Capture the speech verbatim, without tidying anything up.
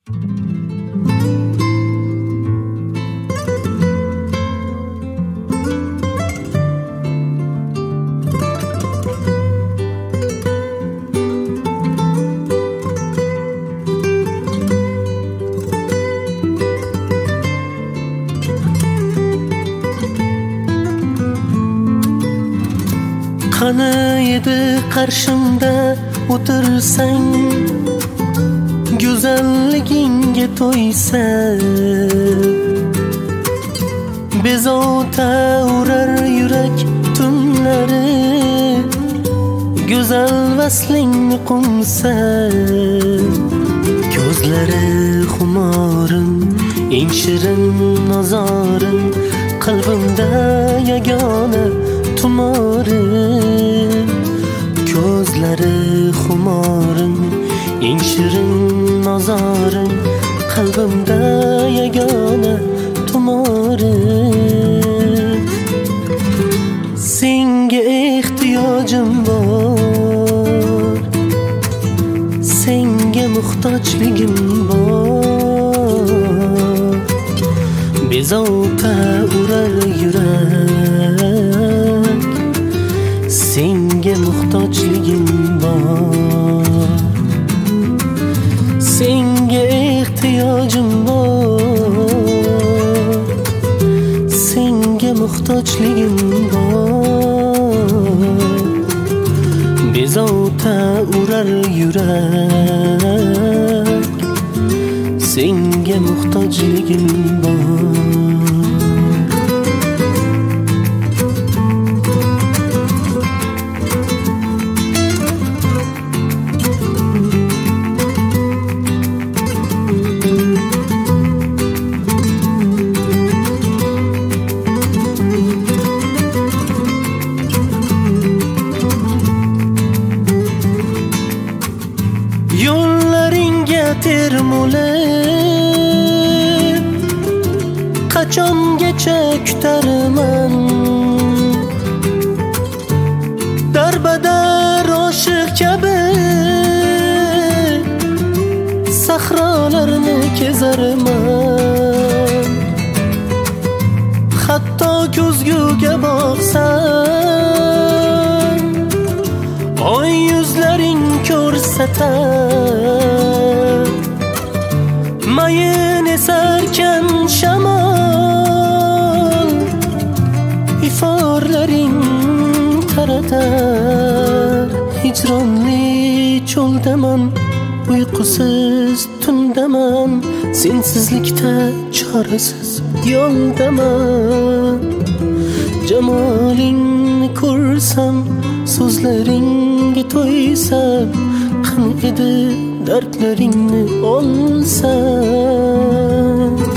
Qani edi qarshimda o'tirsang, go'zalligingga to'ysa, bezovta urar yurak tunlari, go'zal vaslingni qumsa, ko'zlari xumorim, eng shirin nazorim, qalbimda yagona tumorim, ko'zlari xumorim, eng shirin nazorim, qalbimda yagona tumorim. Senga ehtiyojim bor, senga muhtojligim bor, bezovta urar yurak, senga muhtojligim bor, senga ehtiyojim bor, senga muhtojligim bor, bezovta urar yurak, senga muhtojligim bor. Yo'llaringga termulib, qachongacha kutarman, darbadar oshiq kabi sahrolarni kezarman. Hatto ko'zguga boqsam, oy yuzlaring ko'rsatar, mayin esarkan shamol, iforlaring taratar. Hijronli cho'ldaman, uyqusiz tundaman, sensizlikda chorasiz yo'ldaman. Jamolingni ko'rsam, so'zlaringga to'ysam, qani edi dardlaringni olsam.